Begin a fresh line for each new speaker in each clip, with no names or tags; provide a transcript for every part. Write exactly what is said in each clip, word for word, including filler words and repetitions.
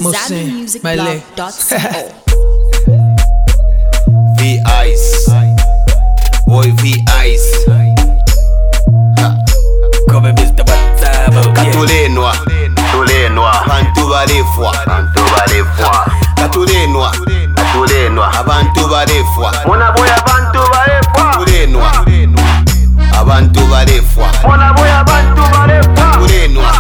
Moussin, Malé.
V-Ice Boy V-Ice
Come mister Battabo
Katulenwa Katulenwa Abantu balefwa Abantu balefwa Katulenwa Katulenwa Abantu balefwa
Mona boy abantu balefwa
Katulenwa Abantu balefwa
Mona boy abantu balefwa
Katulenwa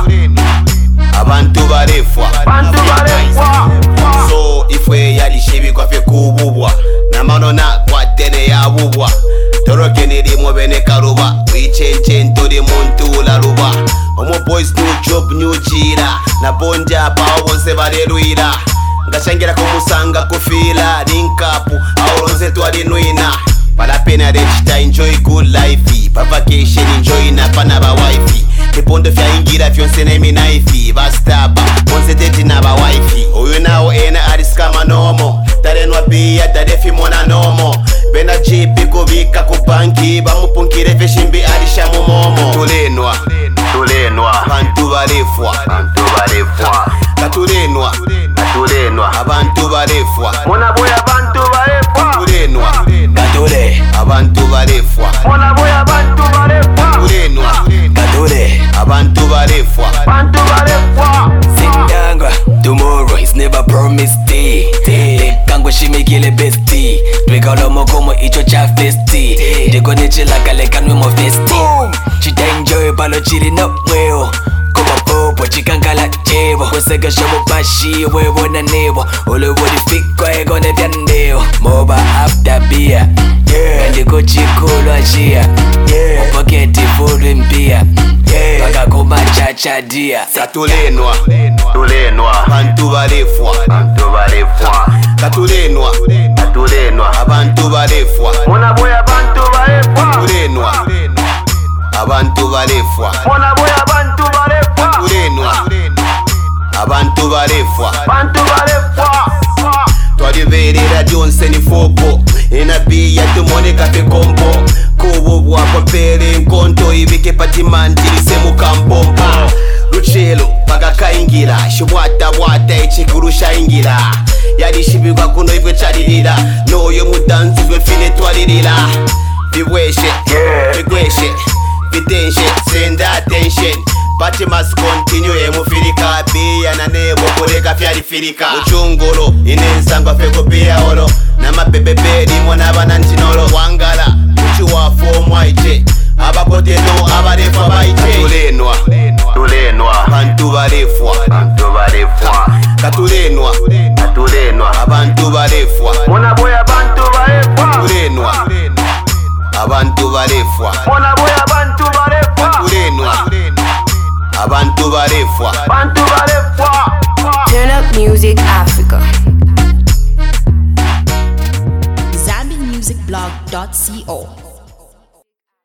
Abantu balefwa
Abantu balefwa
So ifwe yalishibi kwa fe kububwa Namano na kwa tene ya bubwa Toroke niri mwebene karuba Wichenche nturi muntu la ruba Omo boys new job new jira Na bonja pao wonse barelwira Ngashangira kumusanga kufila Rinkapu auronze tuwali nuina Pala pena rechita enjoy good life Pa vacation enjoy na pana ba wifi Nipondo fya ingira fyonse nemi naifi Bastaba onse teti na ba wifi Uyu nao ena ariskama nomo Tarenwa biya tarefi mona nomo Bena jipi kubika kupanki Bamupunkire feshimbi arisha mumomo Tulenwa Tulenwa Abantu balefwa Abantu balefwa Katulenwa Katulenwa Abantu balefwa
Mona boy abantu balefwa
Katulenwa
Katule
Abantu balefwa
Mona boy abantu balefwa
Katulenwa
Katule
Abantu balefwa
Abantu balefwa
Singangwa Tomorrow is never promised day Lekangwa shimikile bestie Twekalo mokomo icho cha festi Diko nichila kale kanwe mo festi Chita enjoy palo chili no weo Kuma popo chikankala chebo Kweseka shobo pashi wewo na nebo Ole wodi fiko ego ne vyandeo Moba after beer Yeah Ndiko chikulu ajia Yeah Upaketi full mpia Yeah Kaka kuma chacha dia
Katulenwa Tulenwa Abantu balefwa Abantu balefwa Katulenwa Katulenwa Abantu balefwa
Mona boy abantu balefwa
Katulenwa Abantu balefwa
Mona boy abantu balefwa
Katulenwa Abantu balefwa
Abantu balefwa
Twaliverera Johnson fopo Enabiya tumone kafe kompo Kubu bwako pere nkonto Ibike patimantirise mukampompo Luchelo paka kaingira Shibwata bwata echikuru shaingira Yalishibigwa kuno ive chalilira Noyo mudanzu ive fine twalilira Viweshe, vigweshe, vitenshe, send attention Party must continue emufirika Biya na nebo kureka fyalifirika Muchungolo, inensangwa feko biya olo Nama bebebe limo nabana ntinolo Wangala, muchi wafo mwaije Abapoteno abarefa baije Katulenwa, tulenwa Abantu balefwa, abantu balefwa Katulenwa, katulenwa Abantu balefwa
Mona boy abantu balefwa
Katulenwa Abantu balefwa
Mona boy abantu balefwa
Katulenwa Abantu balefwa
Abantu balefwa
Turn Up Music Africa.
Zambian Music Blog dot co